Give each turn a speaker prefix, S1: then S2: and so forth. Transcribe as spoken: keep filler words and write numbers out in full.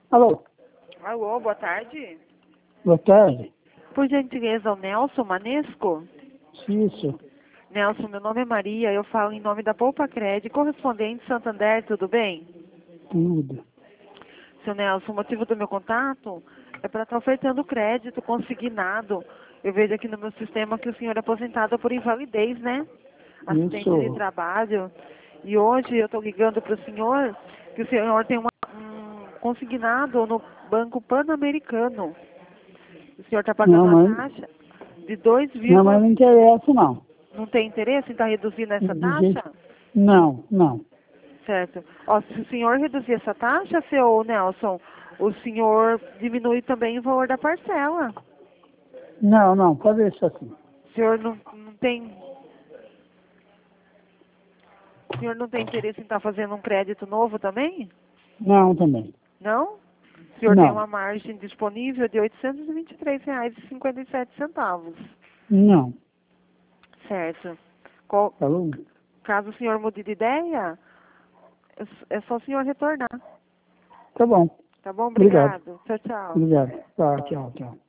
S1: Alô,
S2: Alô, boa tarde.
S1: boa tarde.
S2: Por gentileza, o Nelson Manesco?
S1: Isso,
S2: Nelson, meu nome é Maria, eu falo em nome da Poupa Cred, correspondente Santander, tudo bem?
S1: tudo.
S2: Seu Nelson, o motivo do meu contato é para estar ofertando crédito consignado. Eu vejo aqui no meu sistema que o senhor é aposentado por invalidez, né? Acidente de
S1: Isso,
S2: trabalho. E hoje eu estou ligando para o senhor que o senhor tem uma, um consignado no Banco Pan-Americano. O senhor está pagando
S1: não,
S2: uma
S1: mas,
S2: taxa de dois,
S1: não, mas não interessa, não.
S2: não tem interesse em estar reduzindo essa
S1: De jeito,
S2: taxa?
S1: não, não.
S2: Certo. Ó, se o senhor reduzir essa taxa, seu Nelson, o senhor diminui também o valor da parcela.
S1: Não, não, pode deixar assim.
S2: O senhor não, não tem. O senhor não tem interesse em estar fazendo um crédito novo também?
S1: Não, também.
S2: Não? O senhor tem
S1: Não,
S2: uma margem disponível de oitocentos e vinte e três reais e cinquenta e sete centavos.
S1: não.
S2: Certo. Qual-
S1: Falou?
S2: Caso o senhor mude de ideia, é só o senhor retornar.
S1: Tá bom.
S2: Tá bom?
S1: Obrigado.
S2: Obrigado. Tchau, tchau.
S1: Obrigado. Tá, tchau, tchau.